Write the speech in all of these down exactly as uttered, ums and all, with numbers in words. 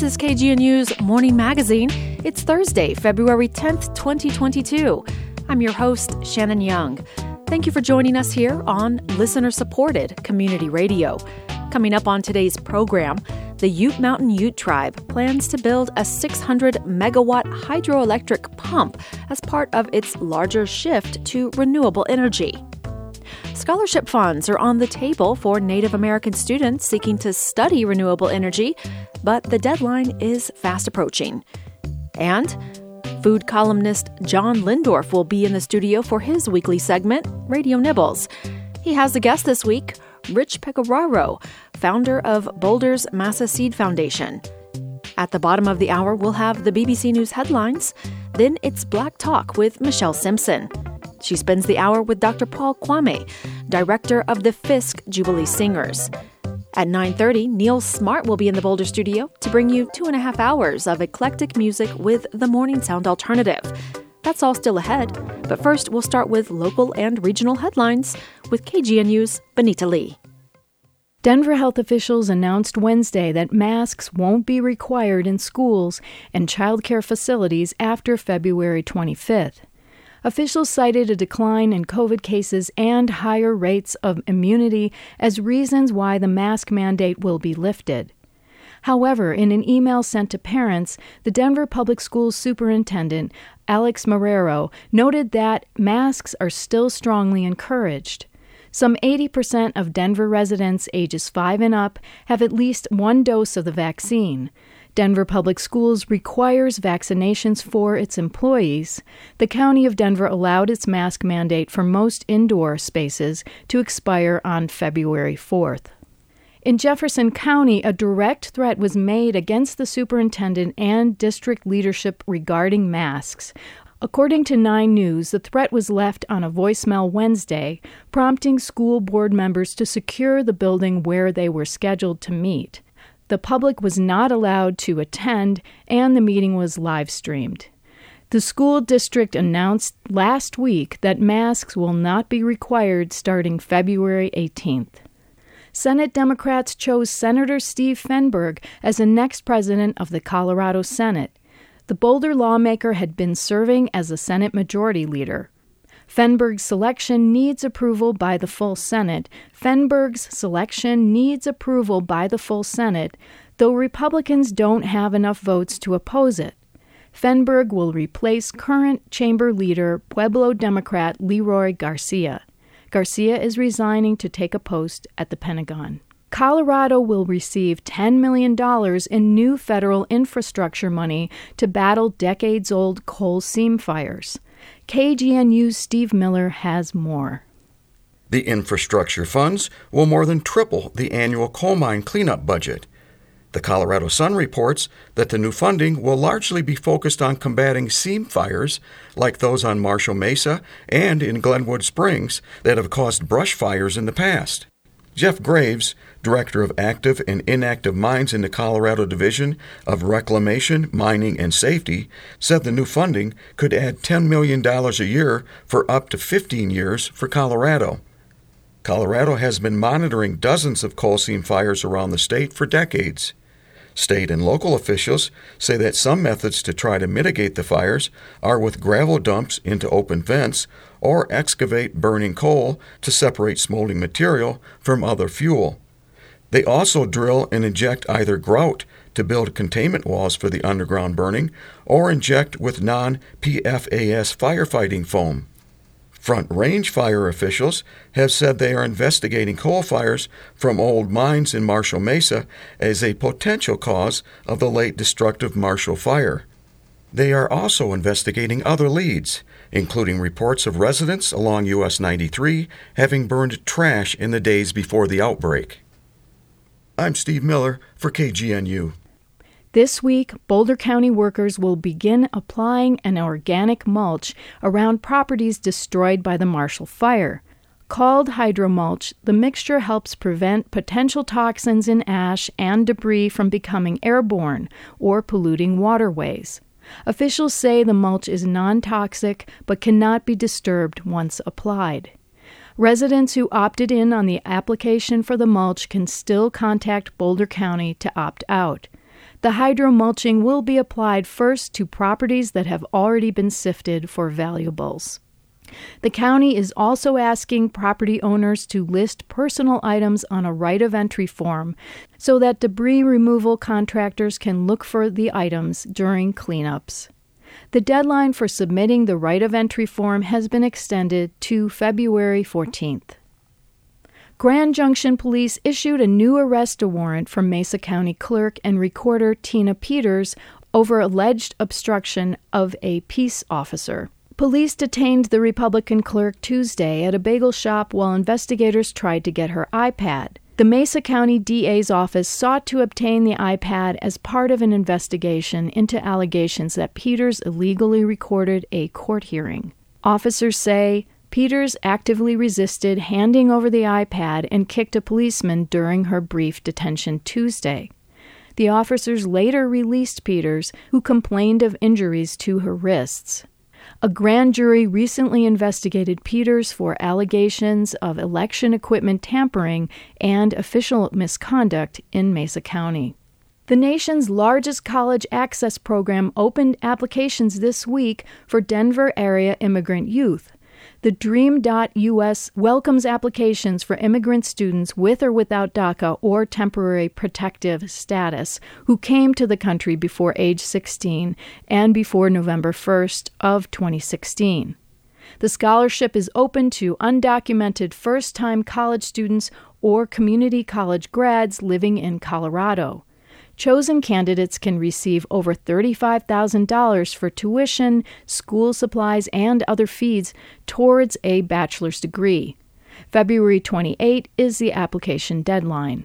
is K G N U's Morning Magazine. It's Thursday, February tenth, twenty twenty-two. I'm your host, Shannon Young. Thank you for joining us here on listener-supported community radio. Coming up on today's program, the Ute Mountain Ute Tribe plans to build a six hundred megawatt hydroelectric pump as part of its larger shift to renewable energy. Scholarship funds are on the table for Native American students seeking to study renewable energy, but the deadline is fast approaching. And food columnist John Lindorf will be in the studio for his weekly segment, Radio Nibbles. He has a guest this week, Rich Pecoraro, founder of Boulder's Massa Seed Foundation. At the bottom of the hour, we'll have the B B C News headlines. Then it's Black Talk with Michelle Simpson. She spends the hour with Doctor Paul Kwame, director of the Fisk Jubilee Singers. At nine thirty, Neil Smart will be in the Boulder studio to bring you two and a half hours of eclectic music with the Morning Sound Alternative. That's all still ahead, but first we'll start with local and regional headlines with K G N U's Benita Lee. Denver health officials announced Wednesday that masks won't be required in schools and childcare facilities after February twenty-fifth. Officials cited a decline in COVID cases and higher rates of immunity as reasons why the mask mandate will be lifted. However, in an email sent to parents, the Denver Public Schools Superintendent, Alex Marrero, noted that masks are still strongly encouraged. Some eighty percent of Denver residents ages five and up have at least one dose of the vaccine. Denver Public Schools requires vaccinations for its employees. The County of Denver allowed its mask mandate for most indoor spaces to expire on February fourth. In Jefferson County, a direct threat was made against the superintendent and district leadership regarding masks. According to Nine News, the threat was left on a voicemail Wednesday, prompting school board members to secure the building where they were scheduled to meet. The public was not allowed to attend, and the meeting was live-streamed. The school district announced last week that masks will not be required starting February eighteenth. Senate Democrats chose Senator Steve Fenberg as the next president of the Colorado Senate. The Boulder lawmaker had been serving as a Senate Majority Leader. Fenberg's selection needs approval by the full Senate. Fenberg's selection needs approval by the full Senate, though Republicans don't have enough votes to oppose it. Fenberg will replace current chamber leader, Pueblo Democrat Leroy Garcia. Garcia is resigning to take a post at the Pentagon. Colorado will receive ten million dollars in new federal infrastructure money to battle decades-old coal seam fires. K G N U's Steve Miller has more. The infrastructure funds will more than triple the annual coal mine cleanup budget. The Colorado Sun reports that the new funding will largely be focused on combating seam fires like those on Marshall Mesa and in Glenwood Springs that have caused brush fires in the past. Jeff Graves, director of active and inactive mines in the Colorado Division of Reclamation, Mining, and Safety, said the new funding could add ten million dollars a year for up to fifteen years for Colorado. Colorado has been monitoring dozens of coal seam fires around the state for decades. State and local officials say that some methods to try to mitigate the fires are with gravel dumps into open vents or excavate burning coal to separate smoldering material from other fuel. They also drill and inject either grout to build containment walls for the underground burning or inject with non-P F A S firefighting foam. Front Range fire officials have said they are investigating coal fires from old mines in Marshall Mesa as a potential cause of the late destructive Marshall Fire. They are also investigating other leads, including reports of residents along U S ninety-three having burned trash in the days before the outbreak. I'm Steve Miller for K G N U. This week, Boulder County workers will begin applying an organic mulch around properties destroyed by the Marshall Fire. Called hydromulch, the mixture helps prevent potential toxins in ash and debris from becoming airborne or polluting waterways. Officials say the mulch is non-toxic but cannot be disturbed once applied. Residents who opted in on the application for the mulch can still contact Boulder County to opt out. The hydro-mulching will be applied first to properties that have already been sifted for valuables. The county is also asking property owners to list personal items on a right of entry form so that debris removal contractors can look for the items during cleanups. The deadline for submitting the right of entry form has been extended to February fourteenth. Grand Junction Police issued a new arrest warrant for Mesa County Clerk and Recorder Tina Peters over alleged obstruction of a peace officer. Police detained the Republican clerk Tuesday at a bagel shop while investigators tried to get her iPad. The Mesa County D A's office sought to obtain the iPad as part of an investigation into allegations that Peters illegally recorded a court hearing. Officers say Peters actively resisted handing over the iPad and kicked a policeman during her brief detention Tuesday. The officers later released Peters, who complained of injuries to her wrists. A grand jury recently investigated Peters for allegations of election equipment tampering and official misconduct in Mesa County. The nation's largest college access program opened applications this week for Denver area immigrant youth. The Dream dot U S welcomes applications for immigrant students with or without DACA or temporary protective status who came to the country before age sixteen and before November first of twenty sixteen. The scholarship is open to undocumented first-time college students or community college grads living in Colorado. Chosen candidates can receive over thirty-five thousand dollars for tuition, school supplies, and other fees towards a bachelor's degree. February twenty-eighth is the application deadline.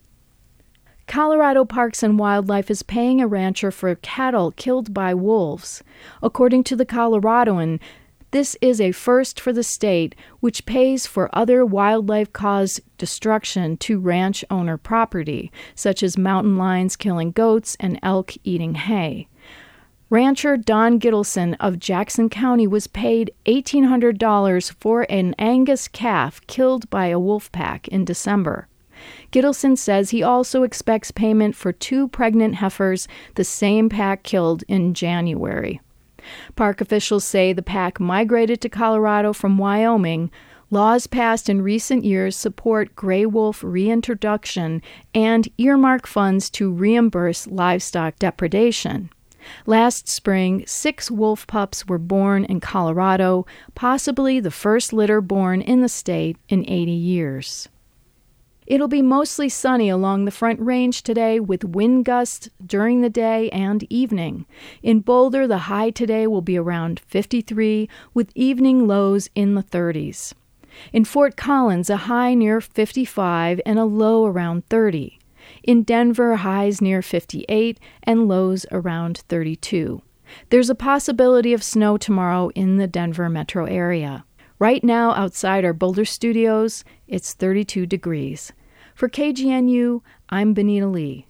Colorado Parks and Wildlife is paying a rancher for cattle killed by wolves. According to the Coloradoan, this is a first for the state, which pays for other wildlife-caused destruction to ranch owner property, such as mountain lions killing goats and elk eating hay. Rancher Don Gittleson of Jackson County was paid eighteen hundred dollars for an Angus calf killed by a wolf pack in December. Gittleson says he also expects payment for two pregnant heifers the same pack killed in January. Park officials say the pack migrated to Colorado from Wyoming. Laws passed in recent years support gray wolf reintroduction and earmark funds to reimburse livestock depredation. Last spring, six wolf pups were born in Colorado, possibly the first litter born in the state in eighty years. It'll be mostly sunny along the Front Range today with wind gusts during the day and evening. In Boulder, the high today will be around fifty-three with evening lows in the thirties. In Fort Collins, a high near fifty-five and a low around thirty. In Denver, highs near fifty-eight and lows around thirty-two. There's a possibility of snow tomorrow in the Denver metro area. Right now, outside our Boulder studios, it's thirty-two degrees. For K G N U, I'm Benita Lee.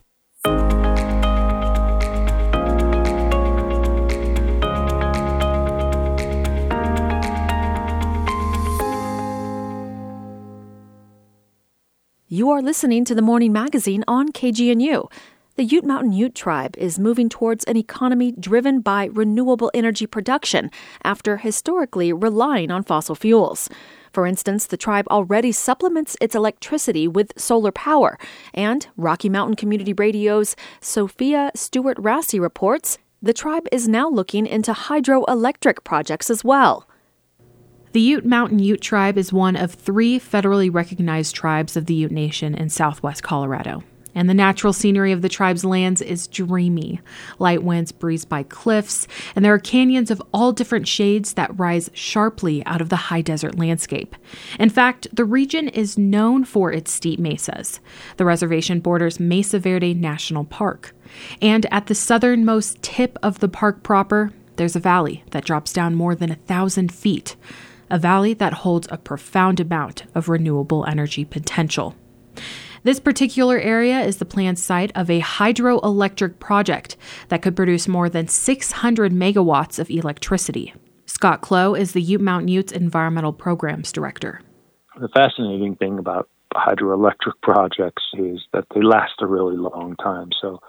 You are listening to the Morning Magazine on K G N U. The Ute Mountain Ute Tribe is moving towards an economy driven by renewable energy production after historically relying on fossil fuels. For instance, the tribe already supplements its electricity with solar power, and Rocky Mountain Community Radio's Sophia Stewart-Rassi reports the tribe is now looking into hydroelectric projects as well. The Ute Mountain Ute Tribe is one of three federally recognized tribes of the Ute Nation in southwest Colorado. And the natural scenery of the tribe's lands is dreamy. Light winds breeze by cliffs, and there are canyons of all different shades that rise sharply out of the high desert landscape. In fact, the region is known for its steep mesas. The reservation borders Mesa Verde National Park. And at the southernmost tip of the park proper, there's a valley that drops down more than a thousand feet. A valley that holds a profound amount of renewable energy potential. This particular area is the planned site of a hydroelectric project that could produce more than six hundred megawatts of electricity. Scott Clough is the Ute Mountain Utes Environmental Programs Director. The fascinating thing about hydroelectric projects is that they last a really long time. So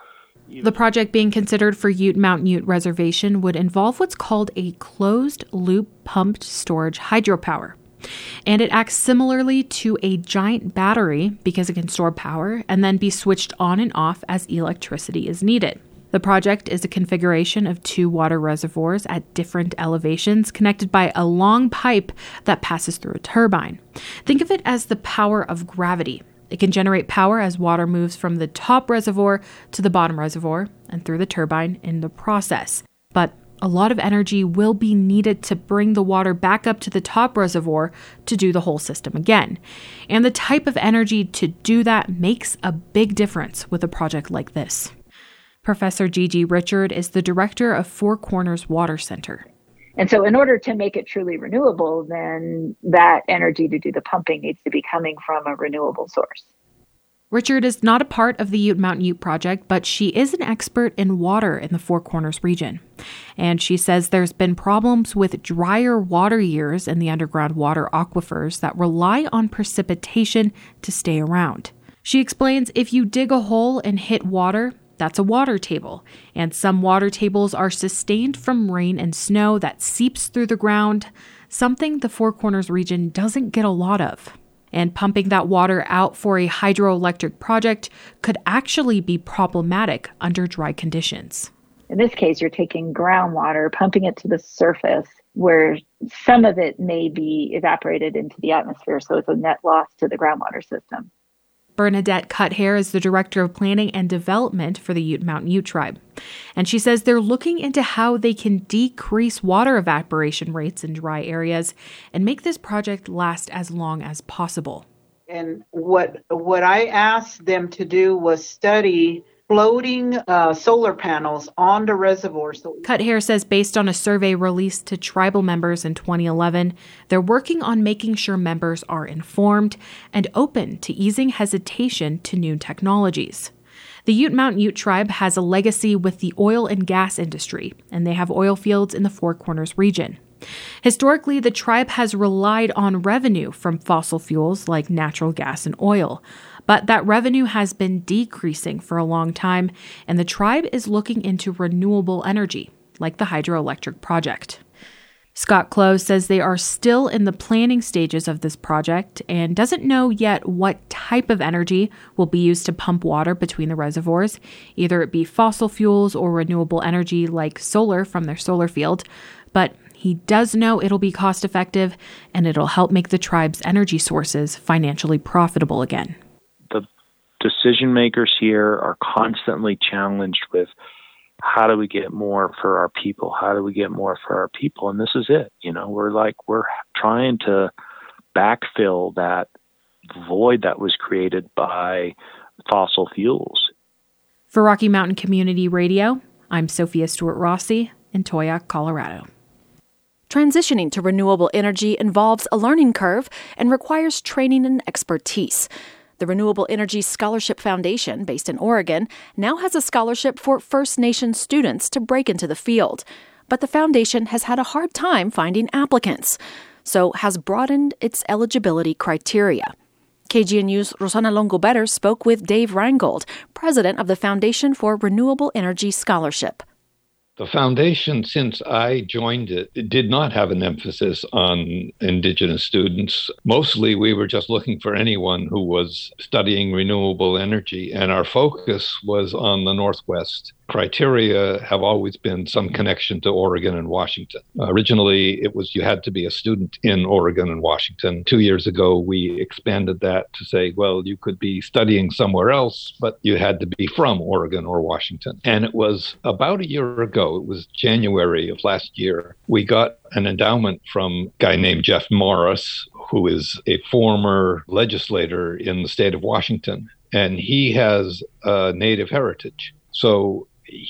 The project being considered for Ute Mountain Ute Reservation would involve what's called a closed-loop pumped storage hydropower. And it acts similarly to a giant battery because it can store power and then be switched on and off as electricity is needed. The project is a configuration of two water reservoirs at different elevations connected by a long pipe that passes through a turbine. Think of it as the power of gravity. It can generate power as water moves from the top reservoir to the bottom reservoir and through the turbine in the process. But a lot of energy will be needed to bring the water back up to the top reservoir to do the whole system again. And the type of energy to do that makes a big difference with a project like this. Professor Gigi Richard is the director of Four Corners Water Center. And so in order to make it truly renewable, then that energy to do the pumping needs to be coming from a renewable source. Richard is not a part of the Ute Mountain Ute project, but she is an expert in water in the Four Corners region. And she says there's been problems with drier water years in the underground water aquifers that rely on precipitation to stay around. She explains if you dig a hole and hit water, that's a water table, and some water tables are sustained from rain and snow that seeps through the ground, something the Four Corners region doesn't get a lot of. And pumping that water out for a hydroelectric project could actually be problematic under dry conditions. In this case, you're taking groundwater, pumping it to the surface, where some of it may be evaporated into the atmosphere, so it's a net loss to the groundwater system. Bernadette Cuthair is the Director of Planning and Development for the Ute Mountain Ute Tribe. And she says they're looking into how they can decrease water evaporation rates in dry areas and make this project last as long as possible. And what what I asked them to do was study floating uh, solar panels on the reservoirs. Cuthair says based on a survey released to tribal members in twenty eleven, they're working on making sure members are informed and open to easing hesitation to new technologies. The Ute Mountain Ute Tribe has a legacy with the oil and gas industry, and they have oil fields in the Four Corners region. Historically, the tribe has relied on revenue from fossil fuels like natural gas and oil, but that revenue has been decreasing for a long time, and the tribe is looking into renewable energy, like the hydroelectric project. Scott Close says they are still in the planning stages of this project and doesn't know yet what type of energy will be used to pump water between the reservoirs, either it be fossil fuels or renewable energy like solar from their solar field, but he does know it'll be cost effective and it'll help make the tribe's energy sources financially profitable again. The decision makers here are constantly challenged with how do we get more for our people? How do we get more for our people? And this is it. You know, we're like, we're trying to backfill that void that was created by fossil fuels. For Rocky Mountain Community Radio, I'm Sophia Stewart Rossi in Towaoc, Colorado. Transitioning to renewable energy involves a learning curve and requires training and expertise. The Renewable Energy Scholarship Foundation, based in Oregon, now has a scholarship for First Nations students to break into the field. But the foundation has had a hard time finding applicants, so has broadened its eligibility criteria. K G N U's Rosana Longo-Better spoke with Dave Reingold, president of the Foundation for Renewable Energy Scholarship. The foundation, since I joined it, it did not have an emphasis on Indigenous students. Mostly, we were just looking for anyone who was studying renewable energy, and our focus was on the Northwest. Criteria have always been some connection to Oregon and Washington. Uh, originally, it was you had to be a student in Oregon and Washington. Two years ago, we expanded that to say, well, you could be studying somewhere else, but you had to be from Oregon or Washington. And it was about a year ago, it was January of last year, we got an endowment from a guy named Jeff Morris, who is a former legislator in the state of Washington, and he has a Native heritage. So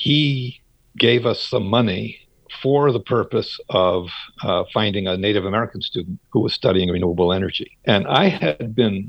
he gave us some money for the purpose of uh, finding a Native American student who was studying renewable energy. And I had been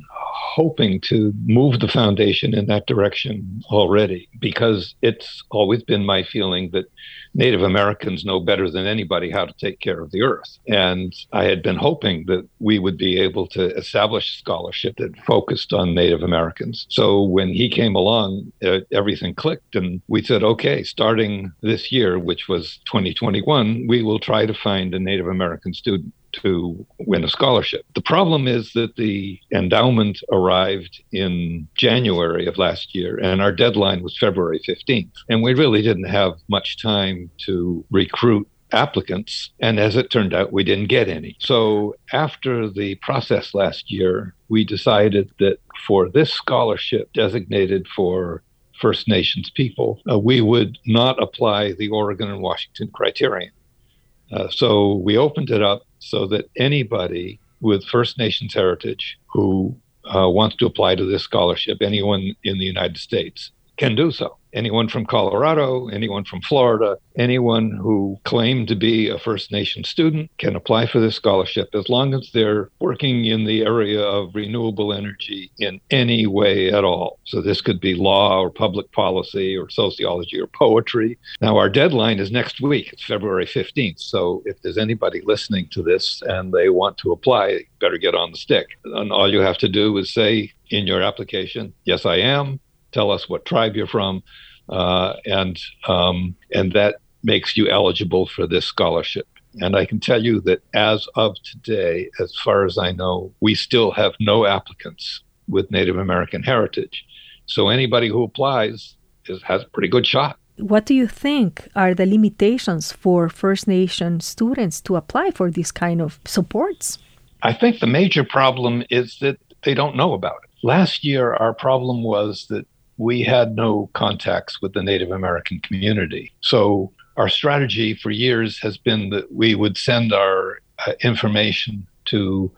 hoping to move the foundation in that direction already, because it's always been my feeling that Native Americans know better than anybody how to take care of the earth. And I had been hoping that we would be able to establish a scholarship that focused on Native Americans. So when he came along, uh, everything clicked, and we said, okay, starting this year, which was twenty twenty-one, we will try to find a Native American student to win a scholarship. The problem is that the endowment arrived in January of last year, and our deadline was February fifteenth. And we really didn't have much time to recruit applicants. And as it turned out, we didn't get any. So after the process last year, we decided that for this scholarship designated for First Nations people, uh, we would not apply the Oregon and Washington criterion. Uh, so we opened it up so that anybody with First Nations heritage who uh, wants to apply to this scholarship, anyone in the United States, can do so. Anyone from Colorado, anyone from Florida, anyone who claimed to be a First Nation student can apply for this scholarship as long as they're working in the area of renewable energy in any way at all. So this could be law or public policy or sociology or poetry. Now, our deadline is next week. It's February fifteenth. So if there's anybody listening to this and they want to apply, better get on the stick. And all you have to do is say in your application, yes, I am. Tell us what tribe you're from, uh, and um, and that makes you eligible for this scholarship. And I can tell you that as of today, as far as I know, we still have no applicants with Native American heritage. So anybody who applies is, has a pretty good shot. What do you think are the limitations for First Nation students to apply for these kind of supports? I think the major problem is that they don't know about it. Last year, our problem was that we had no contacts with the Native American community. So our strategy for years has been that we would send our uh, information to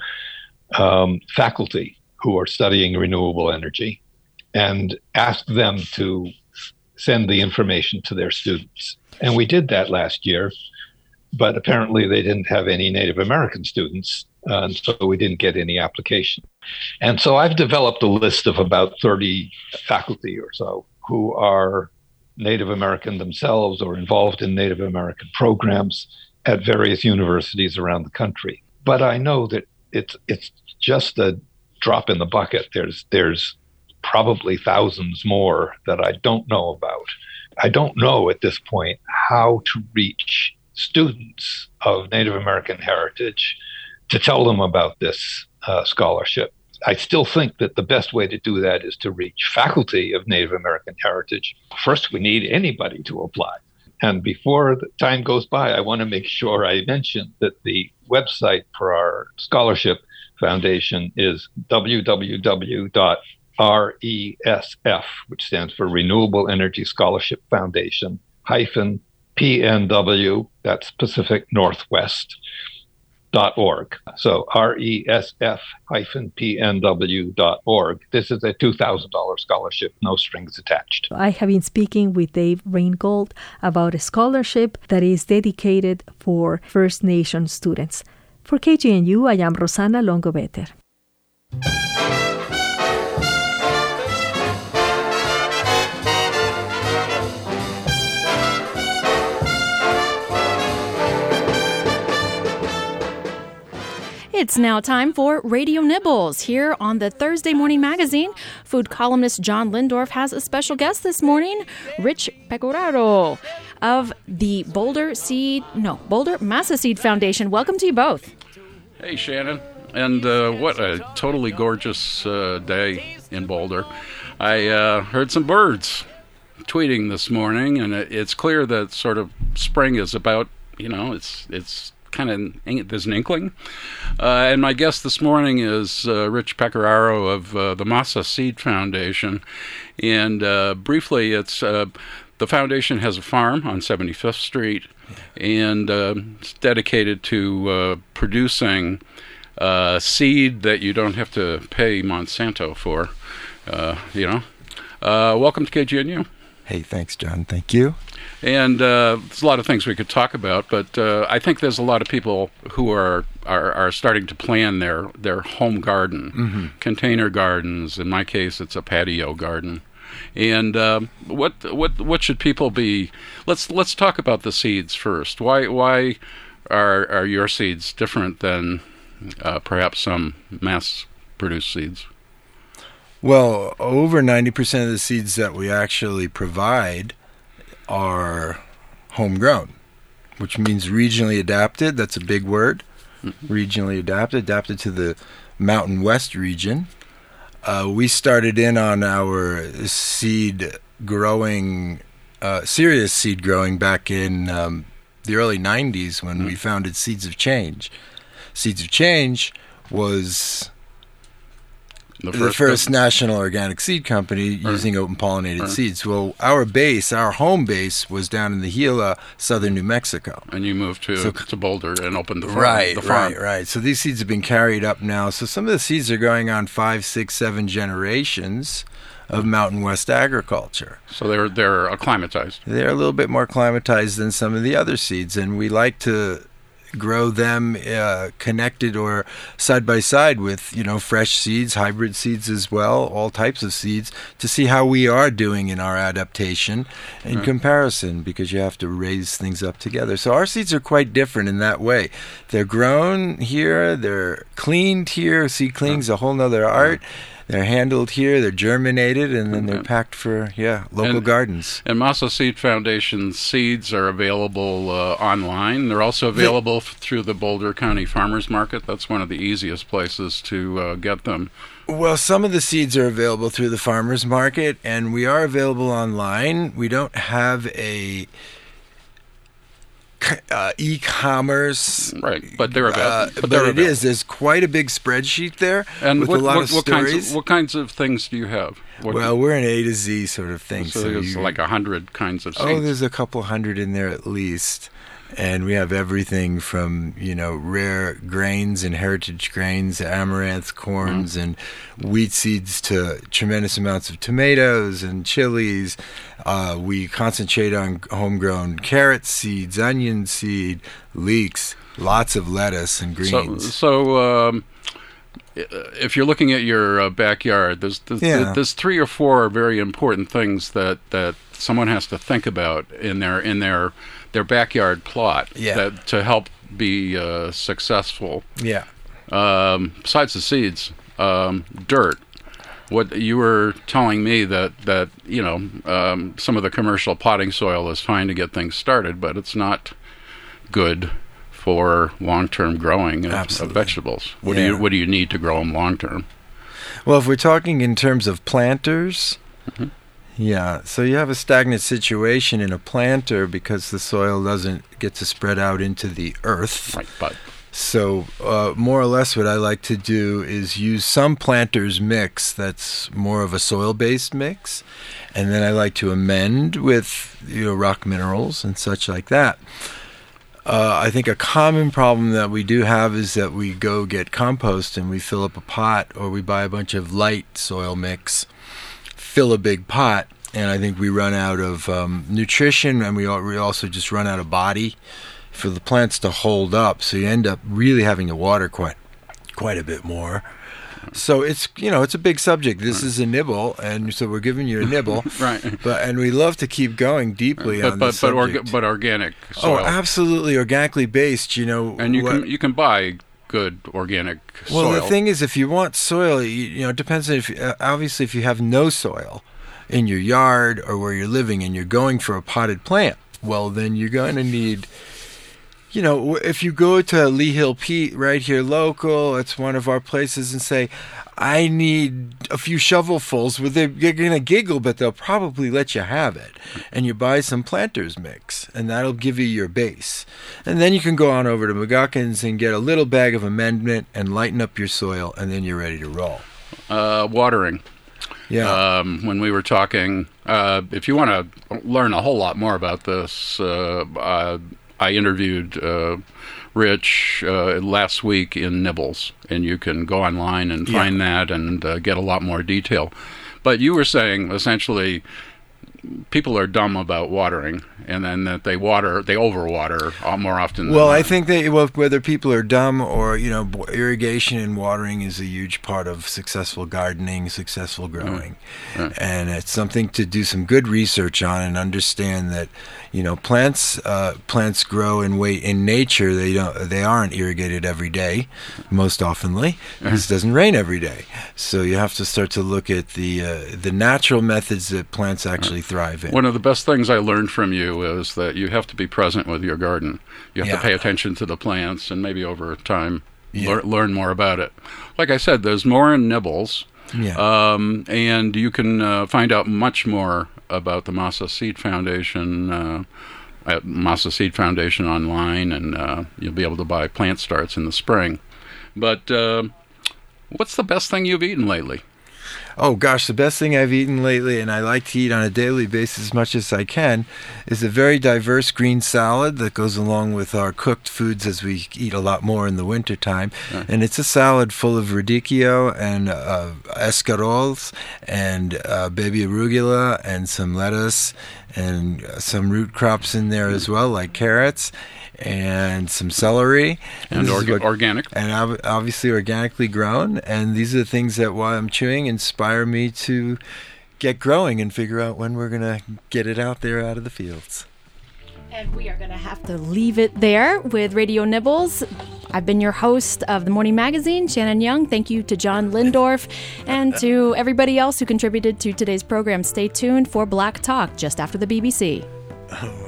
um, faculty who are studying renewable energy and ask them to send the information to their students. And we did that last year, but apparently they didn't have any Native American students, uh, and so we didn't get any application. And so I've developed a list of about thirty faculty or so who are Native American themselves or involved in Native American programs at various universities around the country. But I know that it's it's just a drop in the bucket. There's there's probably thousands more that I don't know about. I don't know at this point how to reach students of Native American heritage to tell them about this uh, scholarship. I still think that the best way to do that is to reach faculty of Native American heritage. First, we need anybody to apply. And before the time goes by, I want to make sure I mention that the website for our scholarship foundation is w w w dot r e s f, which stands for Renewable Energy Scholarship Foundation, hyphen P N W, that's Pacific Northwest, dot org. So R E S F hyphen P N W dot org. This is a two thousand dollars scholarship, no strings attached. I have been speaking with Dave Reingold about a scholarship that is dedicated for First Nation students. For K G N U, I am Rosana Longobeter. It's now time for Radio Nibbles here on the Thursday Morning Magazine. Food columnist John Lindorf has a special guest this morning, Rich Pecoraro of the Boulder Seed, no, Boulder Masa Seed Foundation. Welcome to you both. Hey, Shannon. And uh, what a totally gorgeous uh, day in Boulder. I uh, heard some birds tweeting this morning, and it, it's clear that sort of spring is about, you know, it's it's kind of, there's an inkling. Uh, and my guest this morning is uh, Rich Pecoraro of uh, the Masa Seed Foundation. And uh, briefly, it's uh, the foundation has a farm on seventy-fifth Street, and uh, it's dedicated to uh, producing uh, seed that you don't have to pay Monsanto for, uh, you know. Uh, welcome to K G N U. Hey, thanks, John. Thank you. And uh, there's a lot of things we could talk about, but uh, I think there's a lot of people who are are, are starting to plan their, their home garden, Mm-hmm. container gardens. In my case, it's a patio garden. And uh, what what what should people be? Let's let's talk about the seeds first. Why why are are your seeds different than uh, perhaps some mass-produced seeds? Well, over ninety percent of the seeds that we actually provide are homegrown, which means regionally adapted. That's a big word. Mm-hmm. Regionally adapted, adapted to the Mountain West region. Uh, we started in on our seed growing, uh, serious seed growing back in um, the early nineties when mm-hmm. we founded Seeds of Change. Seeds of Change was the first, the first national organic seed company right. using open pollinated right. seeds. Well, our base, our home base, was down in the Gila, southern New Mexico. And you moved to so, to Boulder and opened the farm. Right, the farm. right, right. So these seeds have been carried up now. So some of the seeds are going on five, six, seven generations of Mountain West agriculture. So they're they're acclimatized. They're a little bit more acclimatized than some of the other seeds, and we like to grow them uh, connected or side by side with, you know, fresh seeds, hybrid seeds as well, all types of seeds, to see how we are doing in our adaptation in right. comparison, because you have to raise things up together. So our seeds are quite different in that way. They're grown here, they're cleaned here. Seed cleaning's a whole nother art. Right. They're handled here, they're germinated, and then they're packed for, yeah, local and, gardens. And Massa Seed Foundation seeds are available uh, online. They're also available f- through the Boulder County Farmers Market. That's one of the easiest places to uh, get them. Well, some of the seeds are available through the Farmers Market, and we are available online. We don't have a Uh, e-commerce, right? But they're about, uh, but, but they're it available. is. There's quite a big spreadsheet there and with what, a lot what, of what stories. Kinds of, what kinds of things do you have? What, well, we're an A to Z sort of thing. So, so there's you, like a hundred kinds of seeds. Oh, there's a couple hundred in there at least. And we have everything from, you know, rare grains and heritage grains, amaranth, corns, mm-hmm. and wheat seeds to tremendous amounts of tomatoes and chilies. Uh, we concentrate on homegrown carrot seeds, onion seed, leeks, lots of lettuce and greens. So, so um, if you're looking at your uh, backyard, there's there's, yeah. there's three or four very important things that, that someone has to think about in their in their their backyard plot yeah. that, to help be uh, successful. Yeah. Um, besides the seeds, um, dirt. What you were telling me that, that you know um, some of the commercial potting soil is fine to get things started, but it's not good for long-term growing of, of vegetables. What yeah. do you what do you need to grow them long-term? Well, if we're talking in terms of planters. Mm-hmm. Yeah, so you have a stagnant situation in a planter because the soil doesn't get to spread out into the earth. Right, but so uh, more or less what I like to do is use some planters mix that's more of a soil-based mix, and then I like to amend with, you know, rock minerals and such like that. Uh, I think a common problem that we do have is that we go get compost and we fill up a pot, or we buy a bunch of light soil mix, fill a big pot, and I think we run out of um, nutrition, and we, all, we also just run out of body for the plants to hold up. So you end up really having to water quite quite a bit more. So it's, you know, it's a big subject. This right. is a nibble, and so we're giving you a nibble, right? But and we love to keep going deeply but, on but, this but subject. Orga- but organic soil. Oh, absolutely, organically based. You know, and you what, can you can buy good organic well, soil. Well, the thing is, if you want soil, you, you know, it depends on if uh, obviously if you have no soil in your yard or where you're living and you're going for a potted plant, well, then you're going to need, you know, if you go to Lee Hill Pete right here local, it's one of our places, and say, I need a few shovelfuls, well, they're, they're going to giggle, but they'll probably let you have it. And you buy some planters mix, and that'll give you your base. And then you can go on over to McGuckins and get a little bag of amendment and lighten up your soil, and then you're ready to roll. Uh, watering. Yeah. Um, when we were talking, uh, if you want to learn a whole lot more about this, uh, uh, I interviewed uh, Rich uh, last week in Nibbles, and you can go online and find yeah. that and uh, get a lot more detail. But you were saying, essentially, people are dumb about watering, and then that they water, they overwater more often than Well, not. I think that well, whether people are dumb or, you know, irrigation and watering is a huge part of successful gardening, successful growing. Mm. Right. And it's something to do some good research on and understand that, you know, plants uh, plants grow in way in nature. They don't they aren't irrigated every day, most oftenly. It doesn't rain every day. So you have to start to look at the uh, the natural methods that plants actually thrive in. One of the best things I learned from you is that you have to be present with your garden. You have Yeah. to pay attention to the plants, and maybe over time Yeah. lear- learn more about it. Like I said, there's more in Nibbles, Yeah. um, and you can uh, find out much more about the Masa Seed Foundation uh, at Masa Seed Foundation online, and uh, you'll be able to buy plant starts in the spring. But uh, what's the best thing you've eaten lately? Oh gosh, the best thing I've eaten lately, and I like to eat on a daily basis as much as I can, is a very diverse green salad that goes along with our cooked foods as we eat a lot more in the wintertime. Yeah. And it's a salad full of radicchio and uh, escarols and uh, baby arugula and some lettuce and some root crops in there as well, like carrots and some celery. And this is orga- what- organic? And ob- obviously organically grown. And these are the things that while I'm chewing inspire me to get growing and figure out when we're going to get it out there out of the fields. And we are going to have to leave it there with Radio Nibbles. I've been your host of the Morning Magazine, Shannon Young. Thank you to John Lindorf and to everybody else who contributed to today's program. Stay tuned for Black Talk just after the B B C. Oh.